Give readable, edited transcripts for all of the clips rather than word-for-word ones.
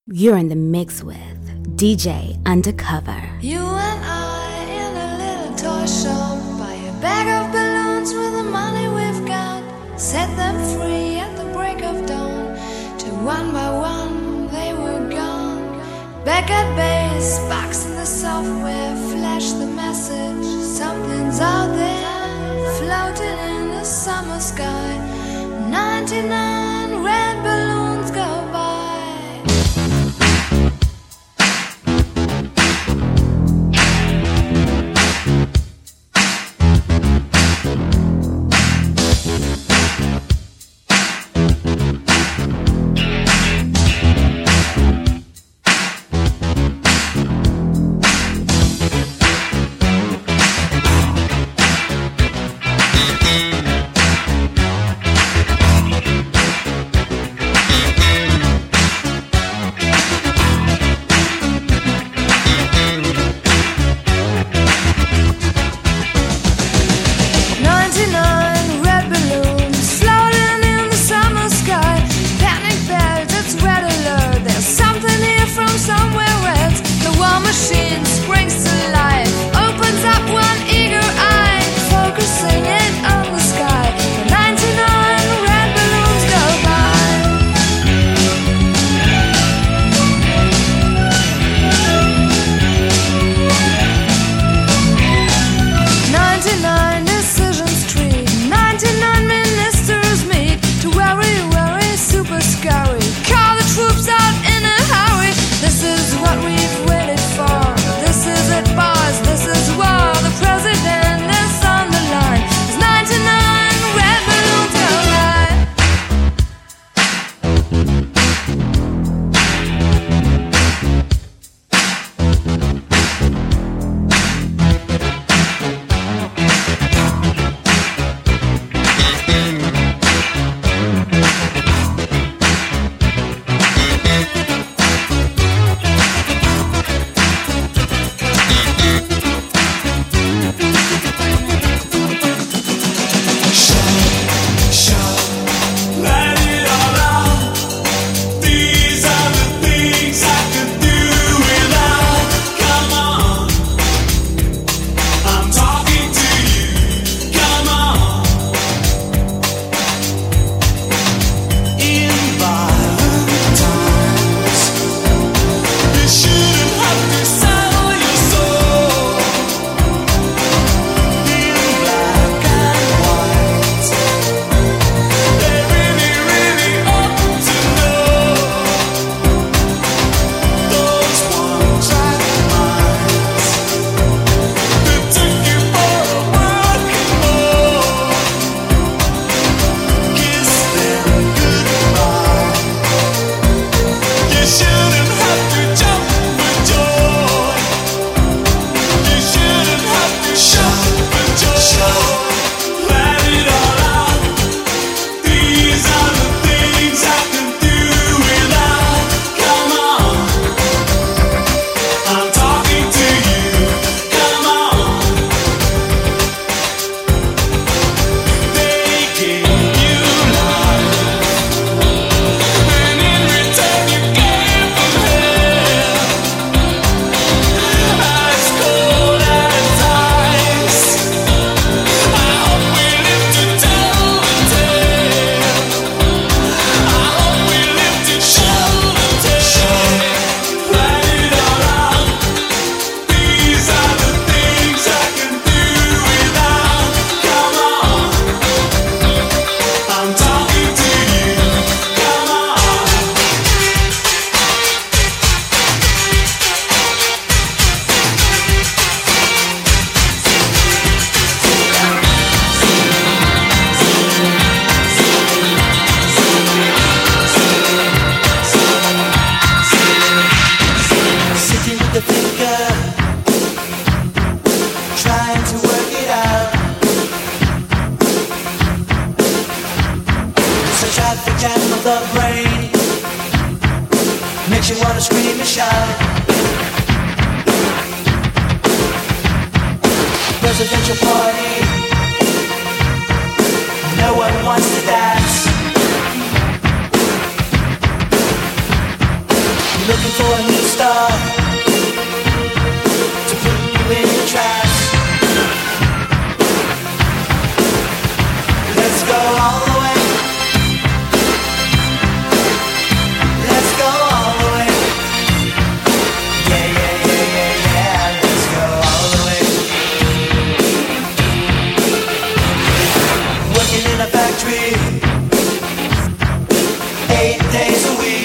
You're in the mix with DJ Undercover. You and I in a little toy shop, buy a bag of balloons with the money we've got, set them free at the break of dawn, till one by one they were gone. Back at base, box in the software, flash the message, something's out there, floating in the summer sky. 99 red balloons go by. Presidential party, no one wants to dance. Looking for a new star to put you in a trance. Let's go all the way. Let's go all the way. Yeah, yeah, yeah, yeah, yeah. Let's go all the way. Working in a factory 8 days a week.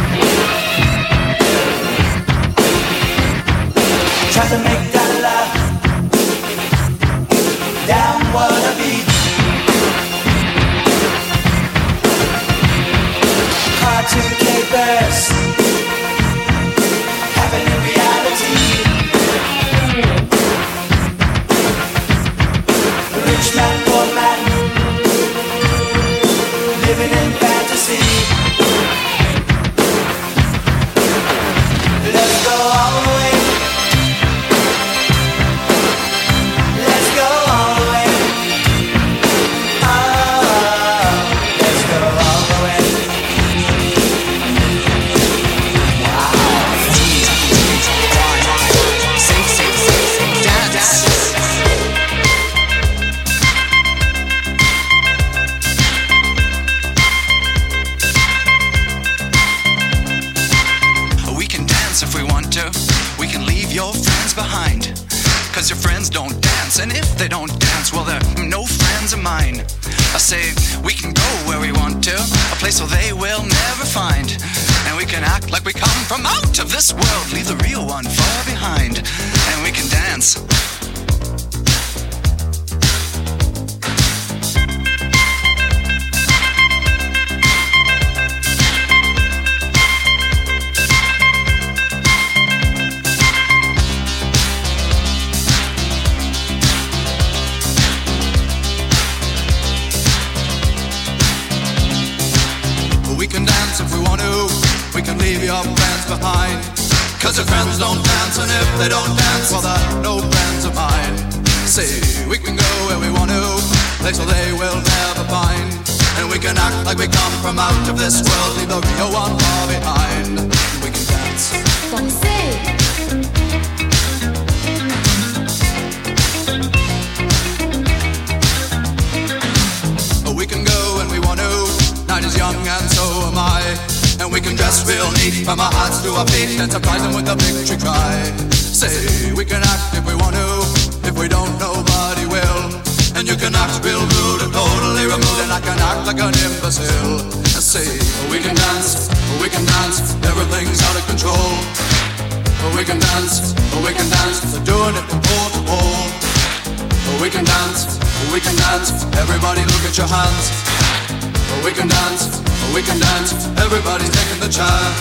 Try to make that laugh down what I beat. Cartoon capers happen in reality. Rich man, poor man, living in fantasy. Let's go all the way. Let's go all the way. Oh, let's go all the way. We can dance if we want to. We can leave your friends behind. Cause your friends don't dance, and if they don't dance, well, they're no friends of mine. I say, we can go where we want to, a place where they will never find. And we can act like we come from out of this world, leave the real one far behind. And we can dance. We can dance if we want to. We can leave your friends behind. Cause your friends don't dance, and if they don't dance, well, they're no friends of mine. See, we can go where we want to, place where they will never find. And we can act like we come from out of this world, leave the real one far behind. And we can dance. We can go when we want to. Night is young and so am I. And we can dress real neat from our hearts to our feet and surprise them with a victory cry. Say, we can act if we want to. If we don't, nobody will. And you can act real rude and totally removed, and I can act like an imbecile. And say, we can dance, everything's out of control. We can dance, they're doing it from pole to pole. We can dance, everybody look at your hands. We can dance, everybody's taking the chance.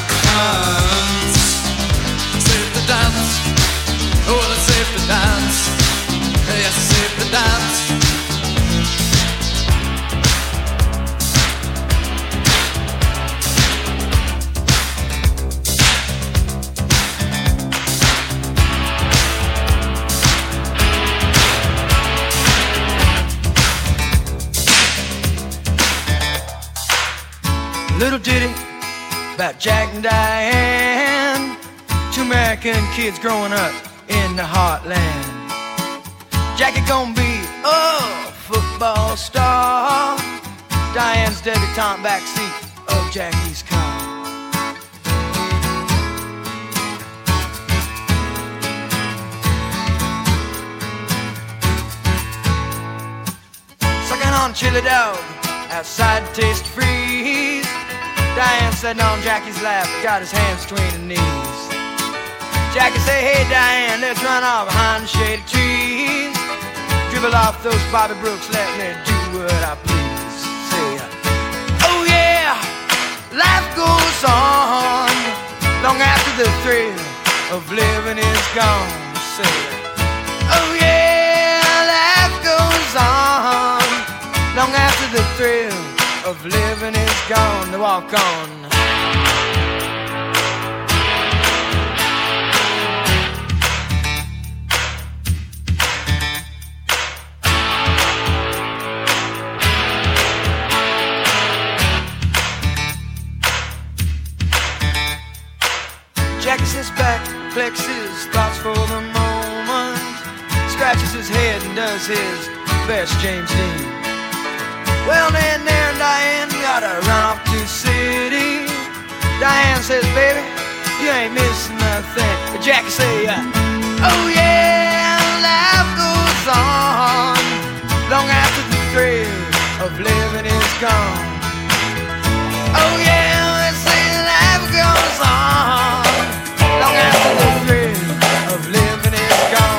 Safe to dance, oh, it's safe to dance. Yes, it's safe to dance. Little ditty about Jack and Diane, two American kids growing up in the heartland. Jackie gonna be a football star, Diane's debutante backseat of Jackie's car. Sucking on chili dog outside the Taste Freeze. Diane sitting on Jackie's lap, got his hands between her knees. Jackie say, hey Diane, let's run off behind the shady trees. Dribble off those Bobby Brooks, let me do what I please. Say, oh yeah, life goes on long after the thrill of living is gone. Say, oh yeah, life goes on long after the thrill of living is gone. To walk on. Jackie sits back, collects his thoughts for the moment, scratches his head and does his best James Dean. Well, then there and Diane gotta run off to the city. Diane says, baby, you ain't missing nothing. But Jackie say, oh yeah, life goes on long after the thrill of living is gone. Oh yeah, they say life goes on long after the thrill of living is gone.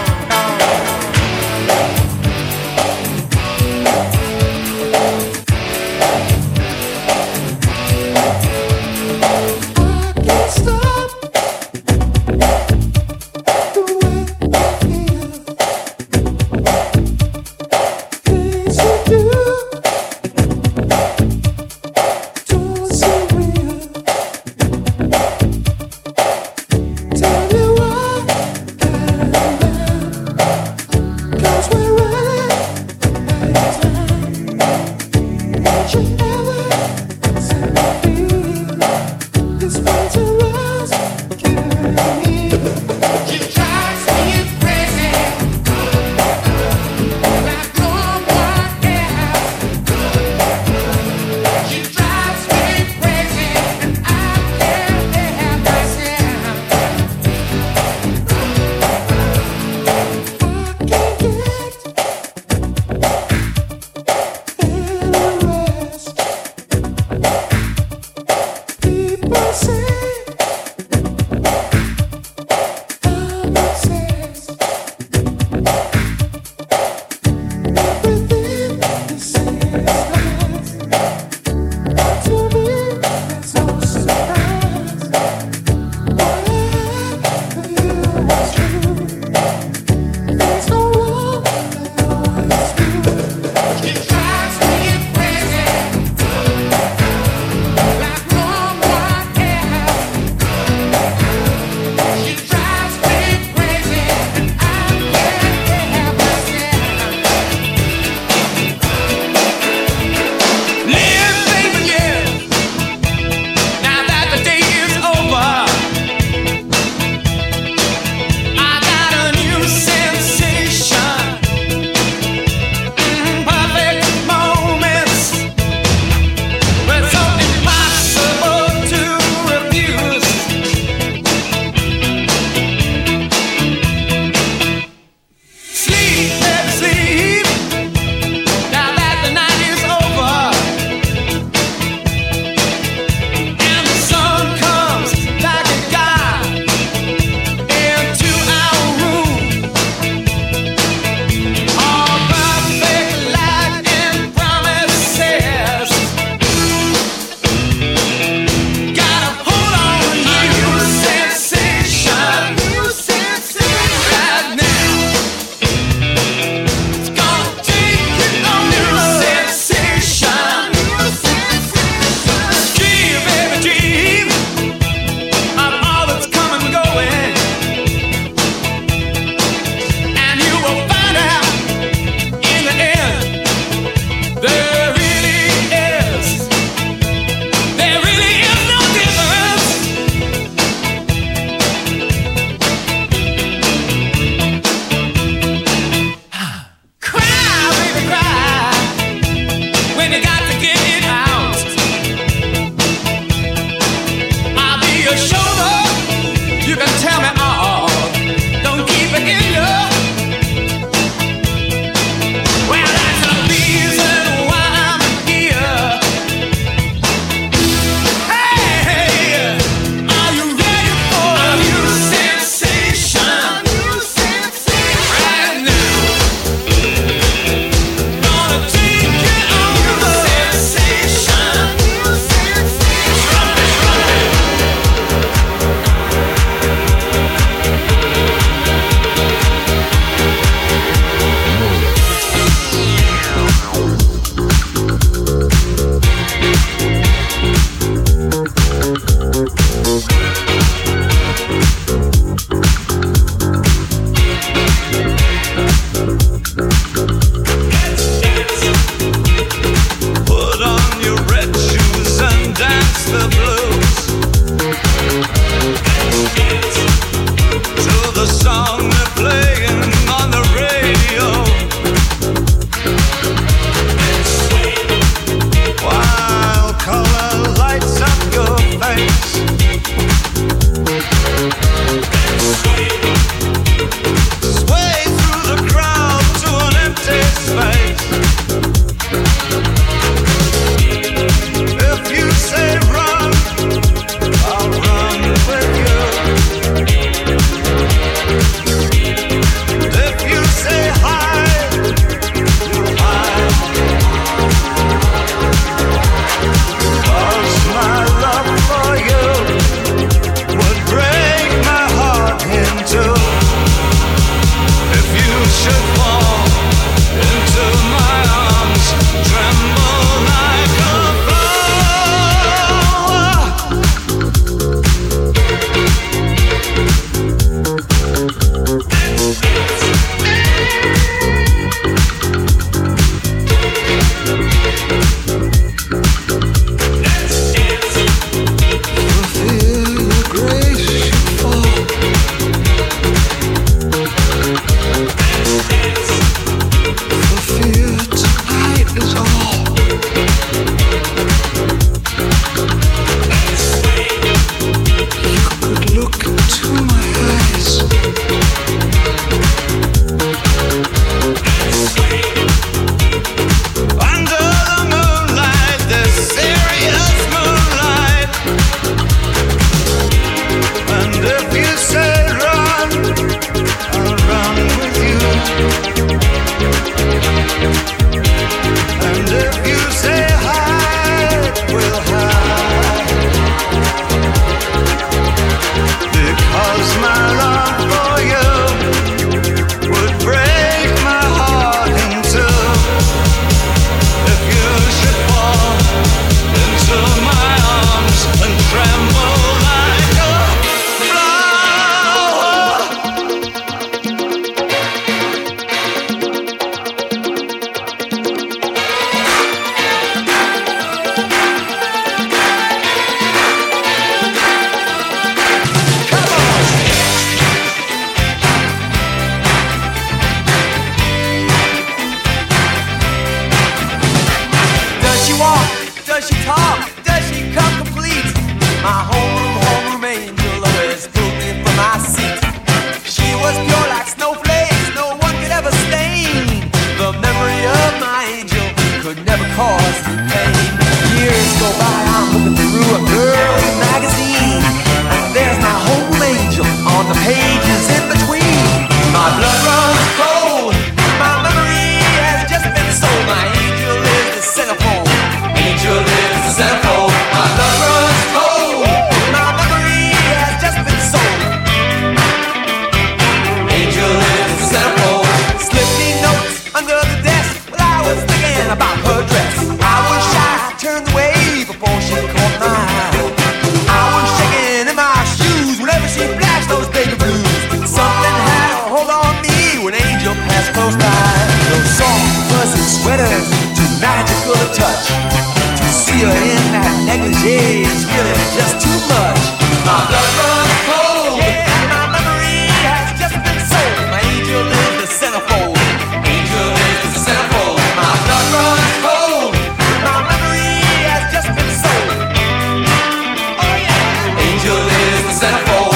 your touch. To see her in that negligee is really just too much. My blood runs cold. Yeah, my memory has just been sold. My angel is the centerfold. Angel is the centerfold. My blood runs cold. My memory has just been sold. Oh yeah. Angel is the centerfold.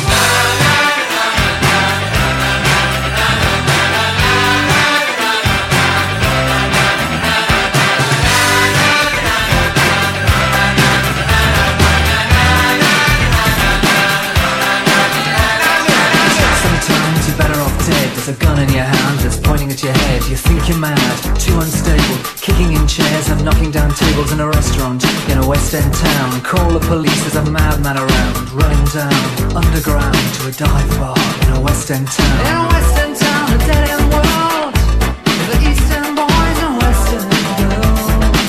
There's a gun in your hand that's pointing at your head. You think you're mad, too unstable, kicking in chairs and knocking down tables in a restaurant in a West End town. Call the police, there's a madman around, running down underground to a dive bar in a West End town. In a West End town, a dead end world, the Eastern boys and Western girls.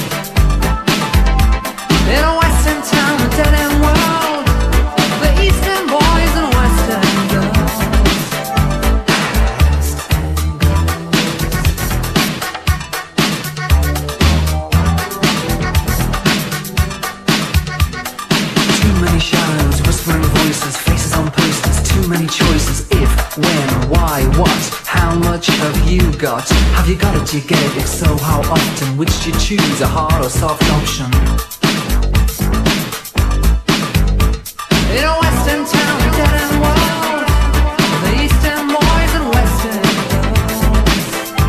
In a West End town, a dead end world, the Eastern boys and Western girls. Shadows, whispering voices, faces on posters, too many choices. If, when, why, what, how much have you got? Have you got it, do you get it? If so, how often? Which do you choose, a hard or soft option? In a Western town, a dead end world, the Eastern boys and Western girls.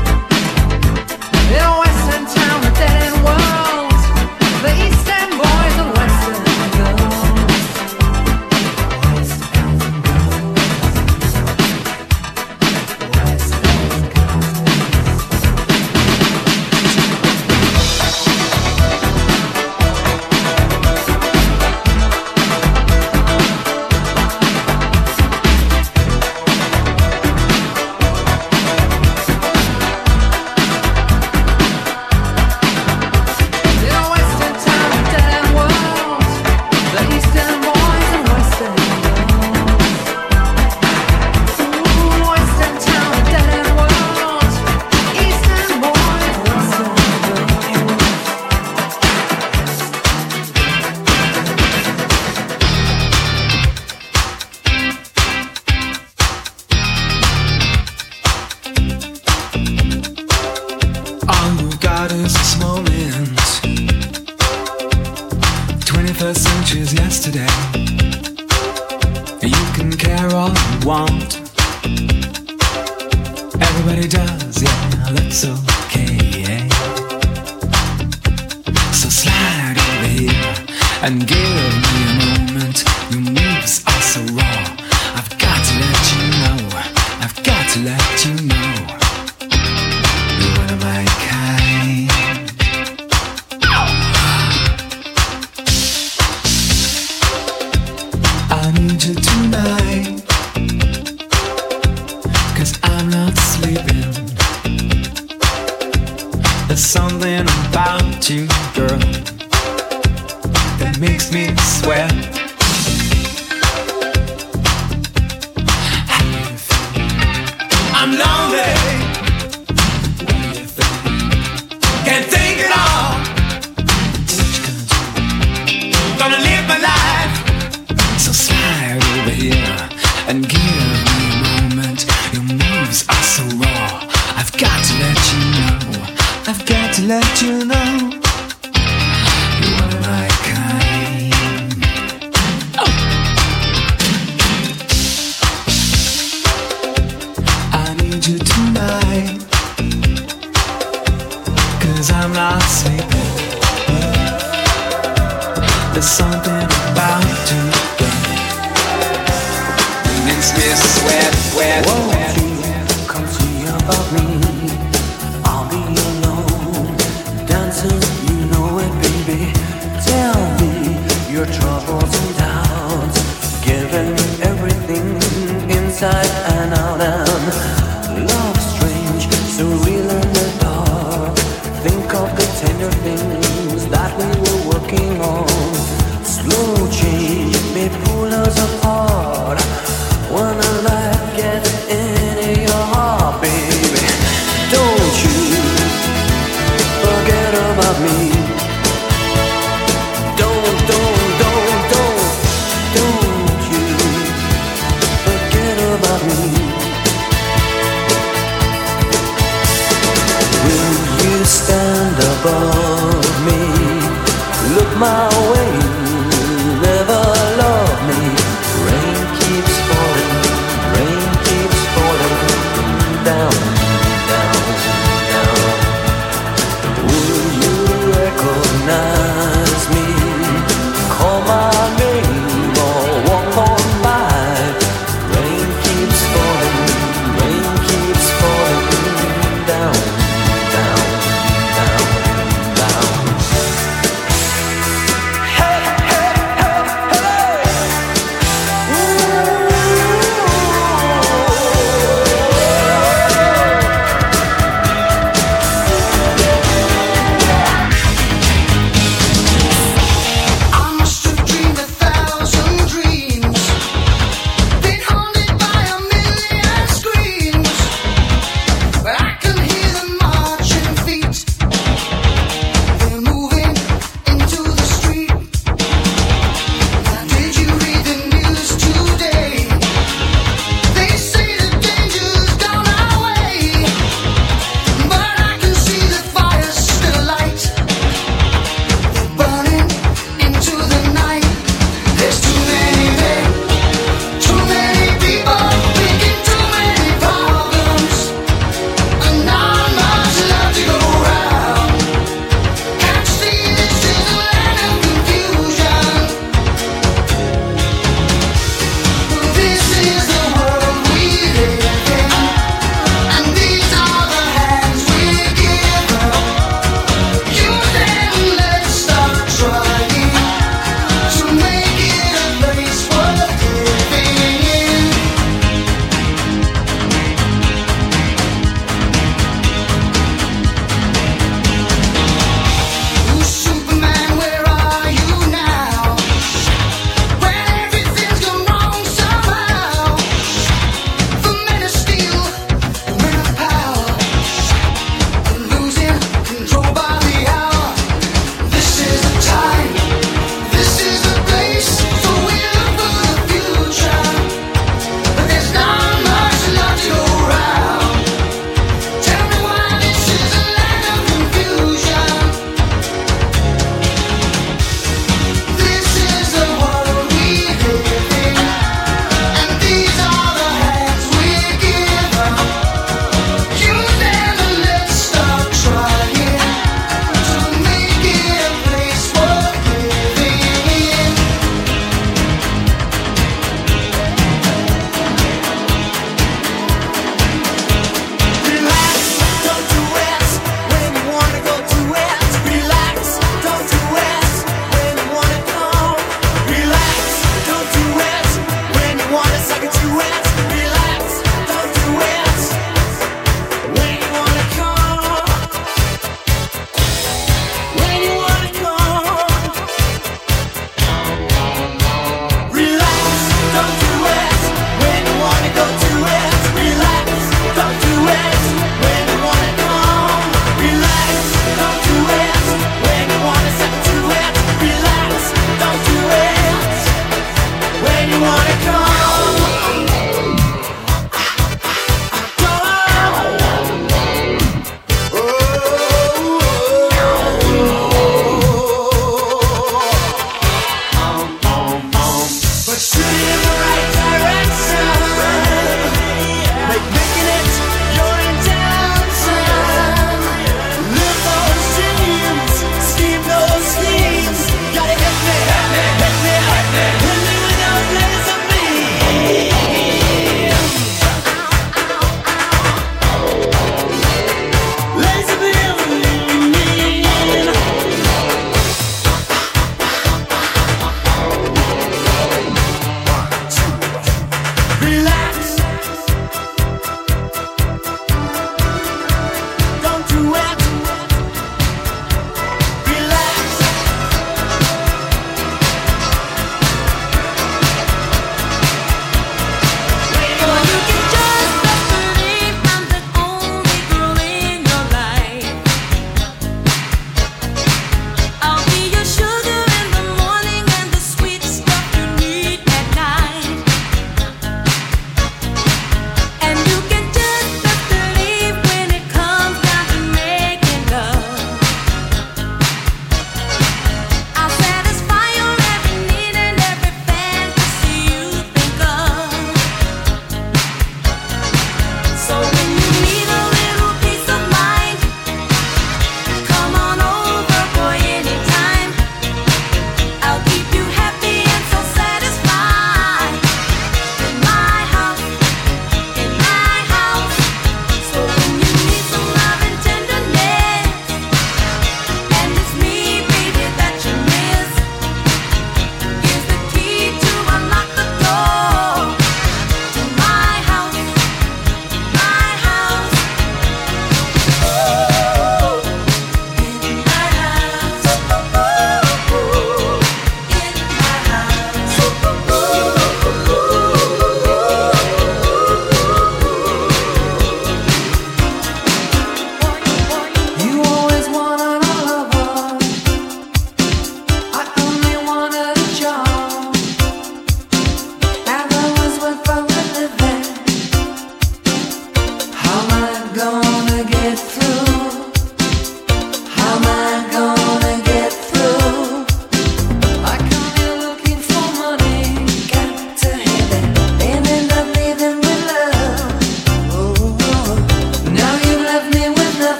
In a Western town, a dead end world, the Eastern boys and Western girls. Forget about me. above me. Look my way, never love me. Rain keeps falling down, down, down. Will you recognize me? Call my name or walk on by. Rain keeps falling down, down, down, down.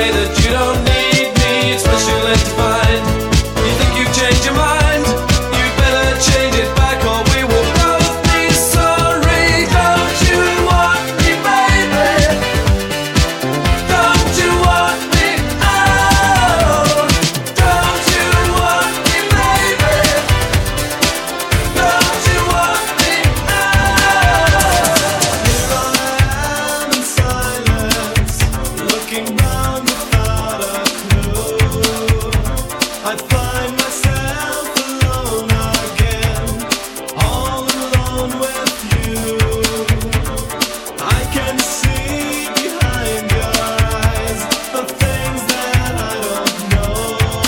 say that you don't need me, it's much too late to find. You think you've changed your mind? You better change it back or we will both be sorry. Don't you want me, baby? Don't you want me? Oh, don't you want me, baby? Don't you want me? Oh. Here I am in silence, looking round without a clue. I find myself alone again, all alone with you. I can see behind your eyes the things that I don't know.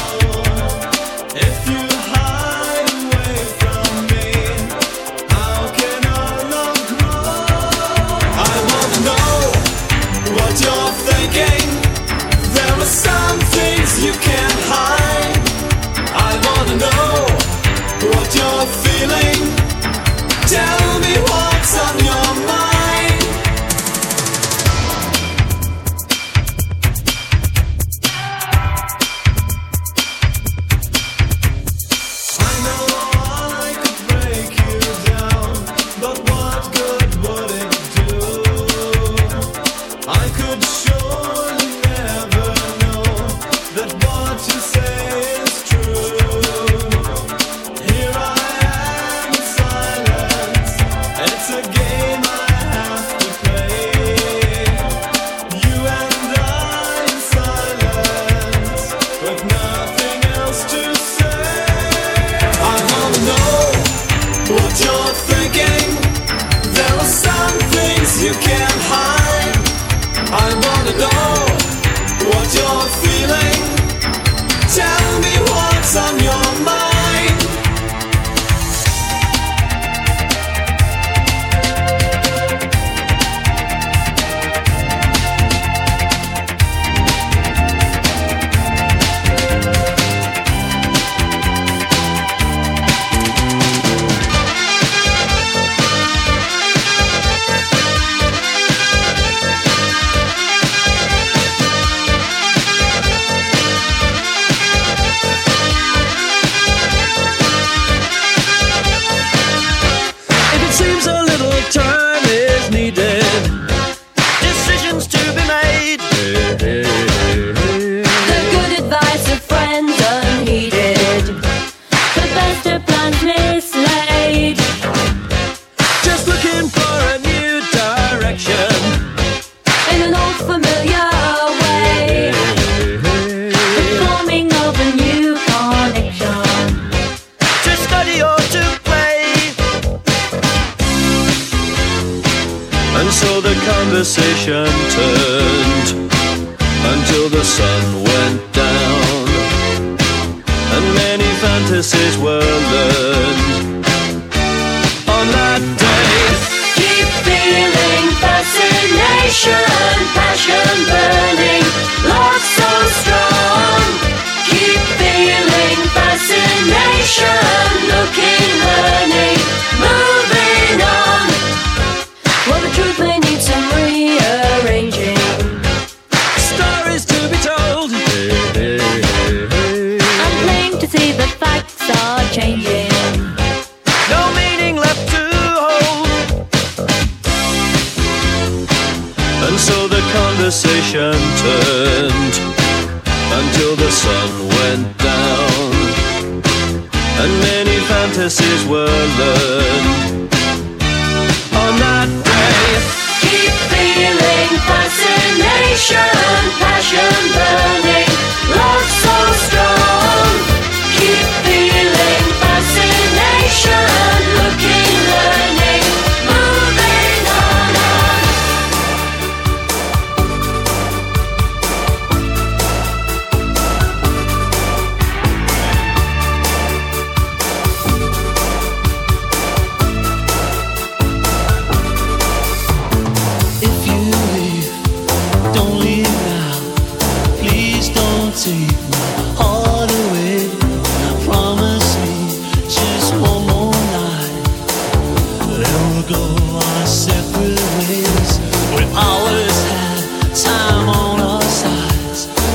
If you hide away from me, how can our love grow? I wanna know what you're thinking. There are some things you can't hide. I wanna know what you're feeling. Tell me what's on your mind. I know I could break you down, but what good would it do? I could surely never know that what you say is true. Here I am in silence, it's a game I have to play. You and I in silence, with nothing else to say. I wanna know what you're thinking. There are some things you can't hide. I wanna know what you're feeling. Tell me what's on your mind. If it seems a little time is needed, decisions to be made. The good advice of friends unheeded, the best of plans mislaid. Just looking for a new direction. In an old familiar way, the forming of a new connection. To study or to play. And so the conversation turned until the sun went down, and many fantasies were learned on that day. Keep feeling fascination, passion burning, love so strong. Keep feeling fascination, looking, learning, moving on. Well, the truth may need some rearranging. Stories to be told. I'm plain to see the facts are changing. No meaning left to hold. And so the conversation turned until the sun went down, and many fantasies were learned on that day. Keep feeling fascination, passion burning, love so strong. Keep feeling fascination, looking, learning, moving on. If you leave, don't leave now. Please don't take my heart away. Promise me just one more night. Then we'll go our separate ways. We always had time on our sides.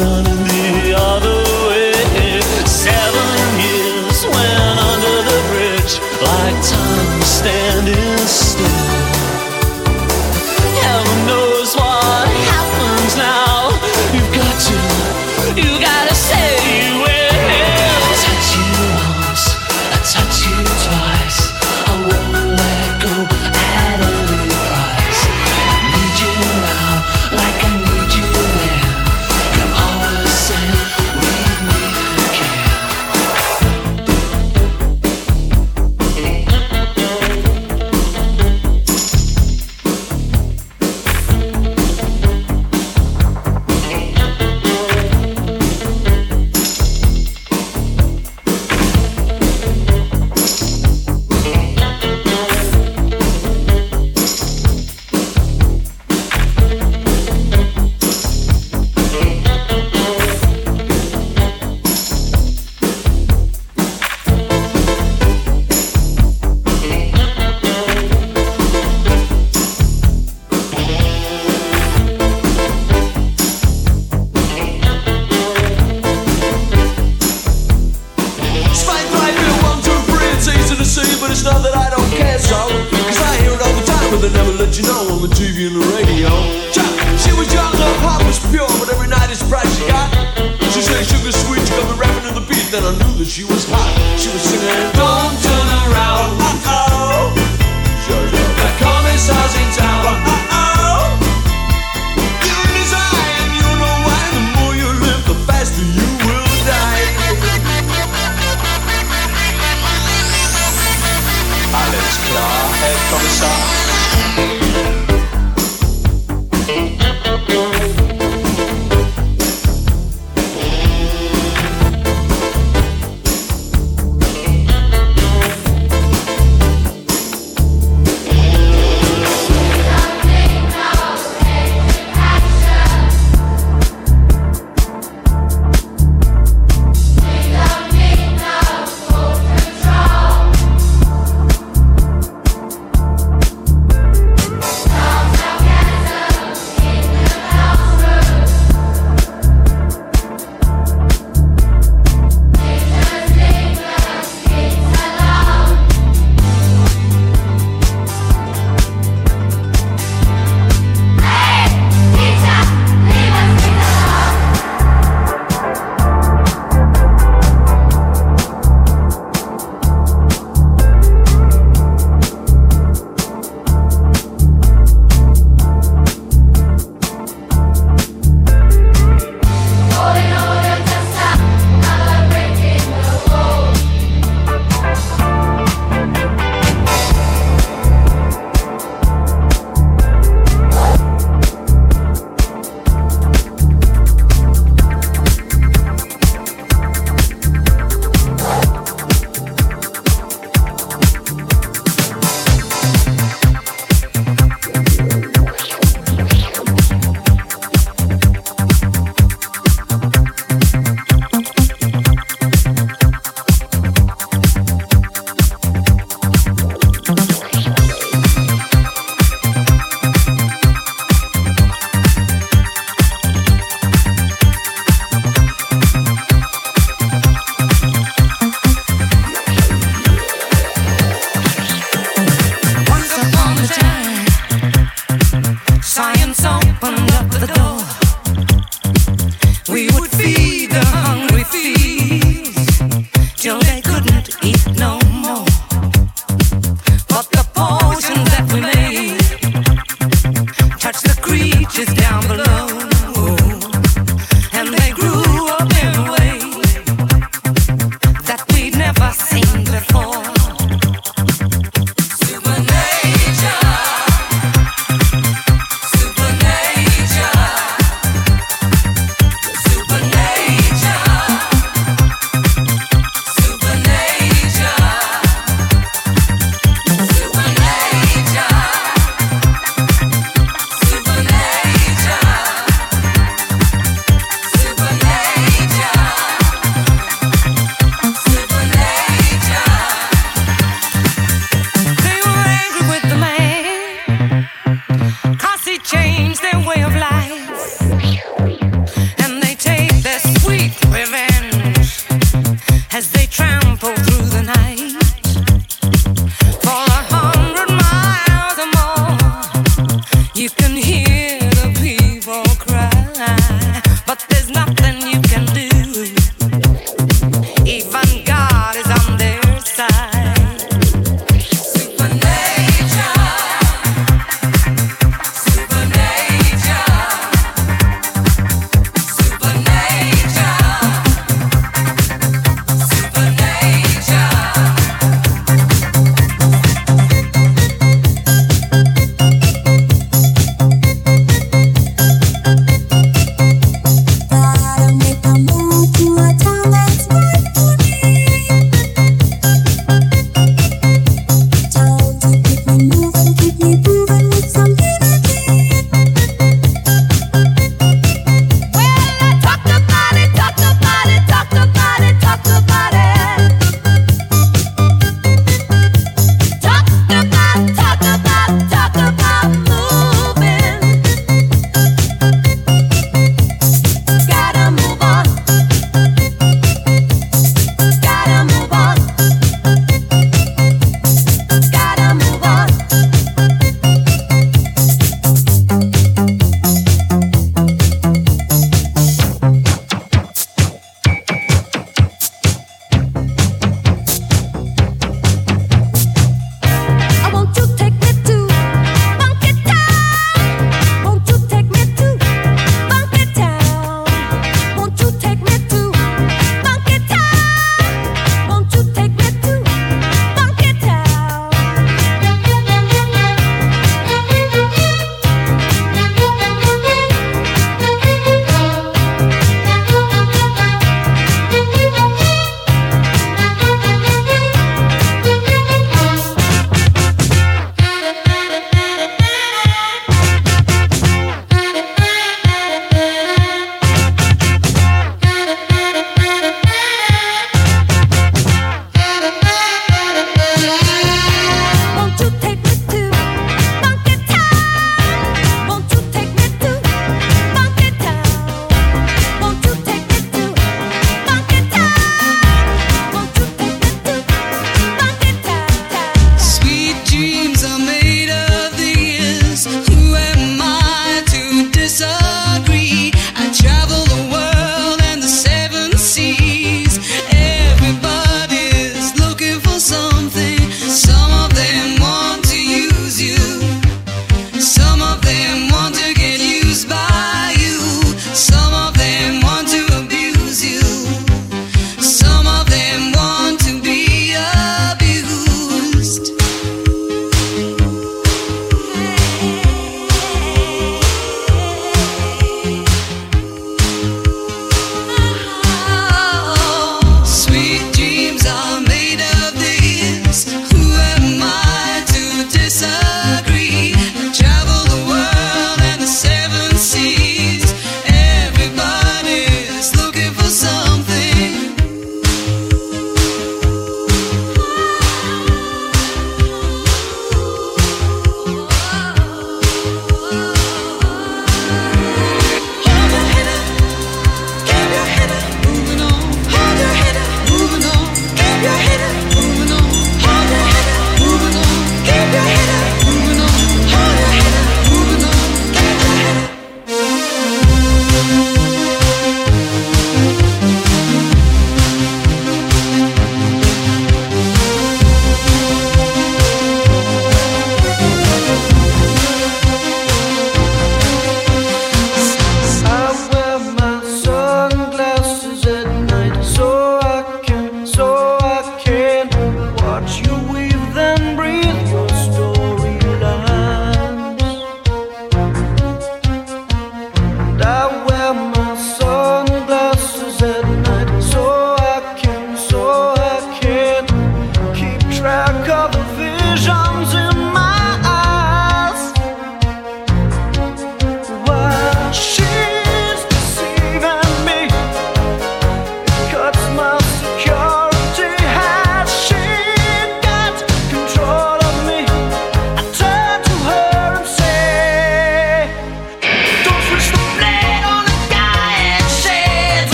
running the other way. 7 years went under the bridge like time standing still. Heaven knows what happens now. You gotta say you will. I touch you once, I touch you twice. I won't let go at any price. I need you now, like I need you then. You always said we'd meet again.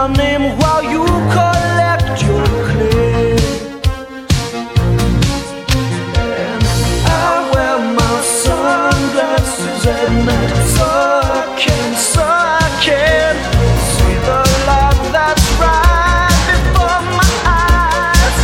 my name while you collect your clay. And I wear my sunglasses at night so I can see the light that's right before my eyes.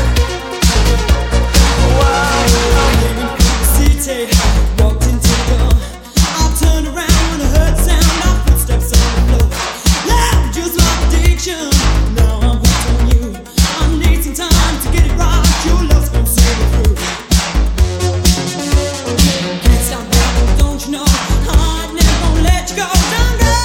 Wow. City, walked into the door. I turned around when I heard the sound of footsteps on the floor. Loud, just like addiction. Now I'm hooked on you. I need some time to get it right. Your love's gonna see me through. Can't stop now, don't you know? I'm never gonna let you go. Don't go.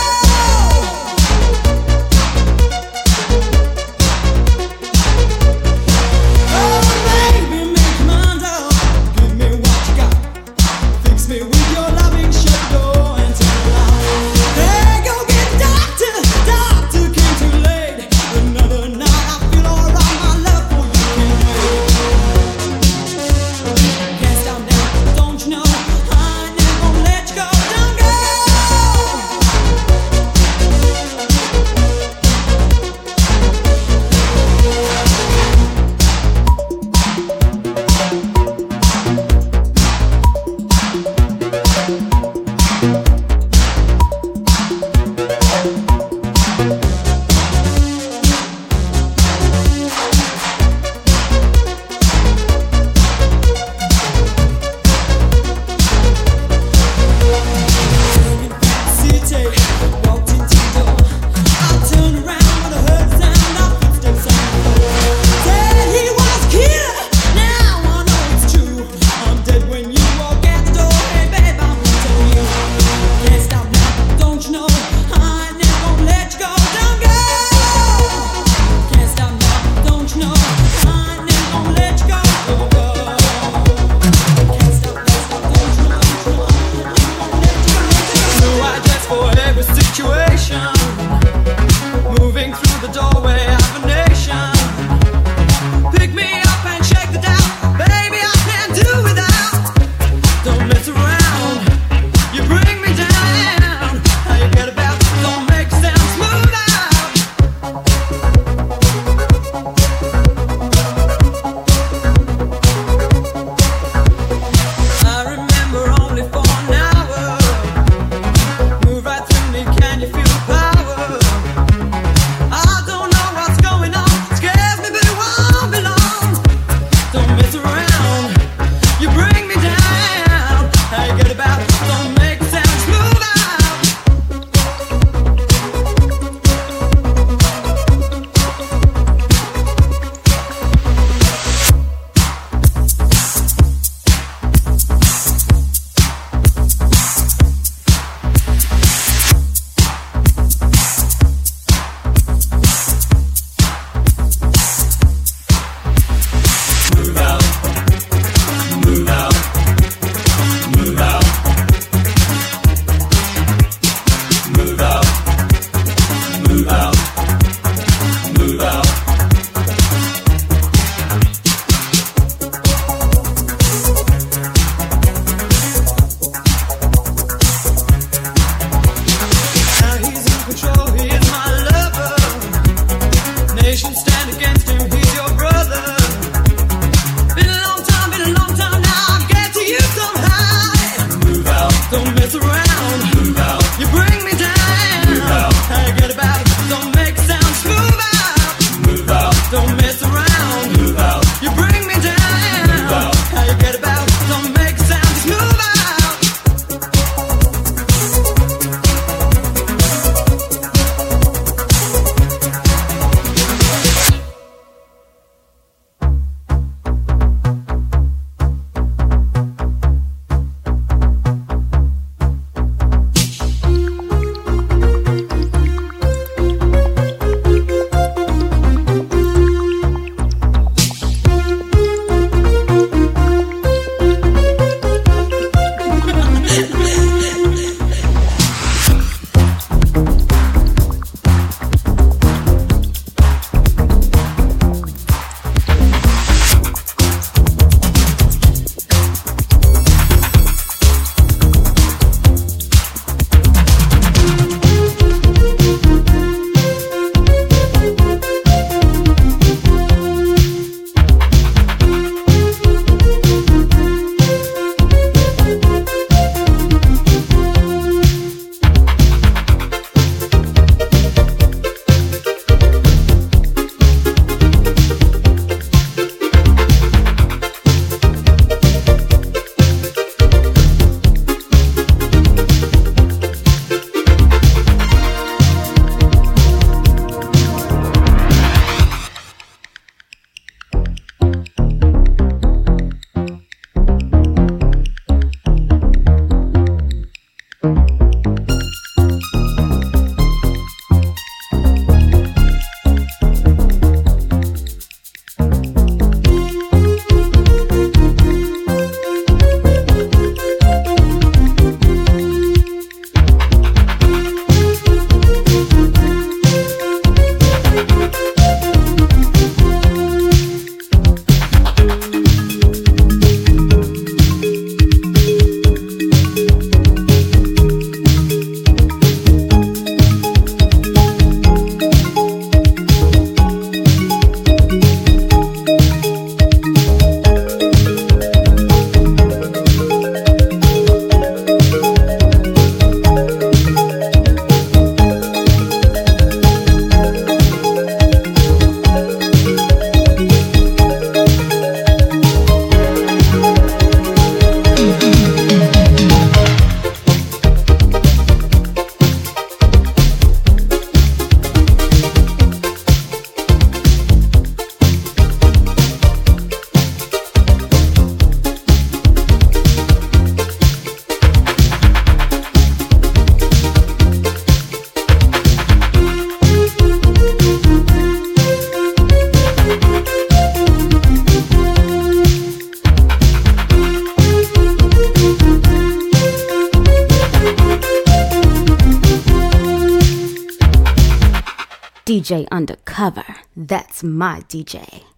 Oh baby, make your mind up. Give me what you got. Fix me with your loving, shut the door and turn it out. Hey, go get the doctor. Doctor came too late. Another night I feel alright. My love for you can't wait. Can't stop now, don't you know? I never gonna let you go. Don't go. City, walked into the door. I turned around when I heard the sound of footsteps on the floor. Said he was a killer. Now I know it's true. I'm dead when you walk out the door. Hey babe, I'm telling you. Can't stop now, don't you know? I never gonna let you go. Don't go. Can't stop now, don't you know? I never gonna let you go. Don't go. Can't stop now, don't you know? I never gonna let you go. So I dress for every situation, moving through the doorway of a nation. Pick me up and shake the doubt, baby, I can't do without. Don't mess around, you bring me down. How you get about, don't make sound smooth out. I remember only for an hour. Move right through me, can you feel the power? I don't know what's DJ Undercover. That's my DJ.